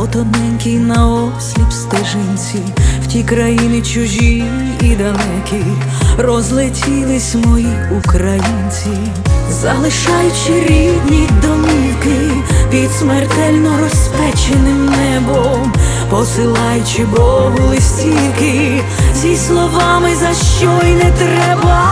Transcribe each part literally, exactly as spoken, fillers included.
по тоненькій наосліп стежинці, в ті країни чужі і далекі розлетілись мої українці, залишаючи рідні домівки під смертельно розпеченим небом, посилаючи Богу листівки зі словами, за що й не треба.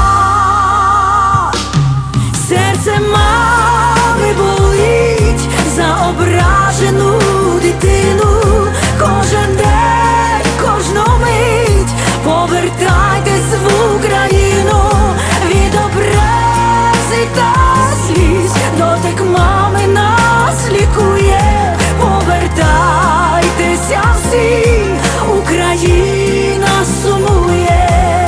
Серце мами болить за ображену дитину. Кожен день, кожну мить повертайтесь в Україну. Від образи та сліз дотик мами нас лікує. Повертайтеся всі, Україна сумує.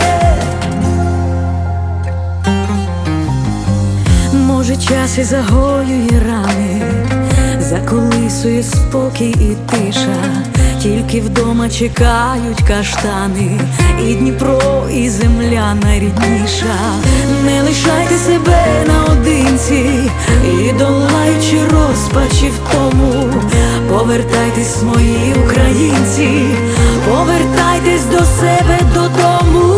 Може, час і загоює рани, заколисує спокій і тиша, тільки вдома чекають каштани, і Дніпро, і земля найрідніша. Не лишайте себе наодинці, і долаючи розпачі в тому, повертайтесь, мої українці, повертайтесь до себе додому.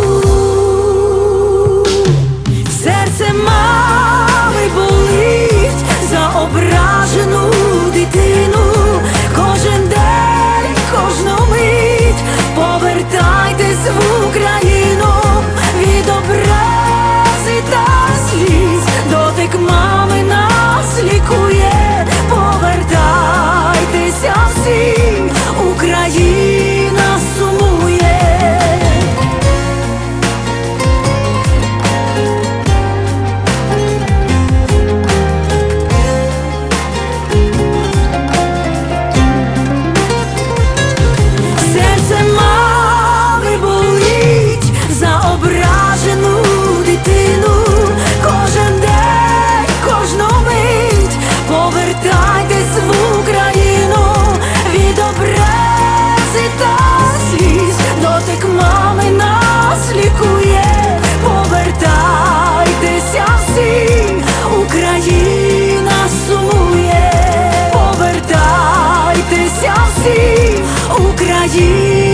Серце мами болить за ображену дитину. Кожен день, кожну мить повертайтесь в Україну. Від образи та сліз дотик мами нас лікує. Повертайтеся всі, Україна сумує. Повертайтесь в Україну. Від образи та сліз дотик мами нас лікує. Повертайтеся всі, Україна сумує. Повертайтеся всі, Україна.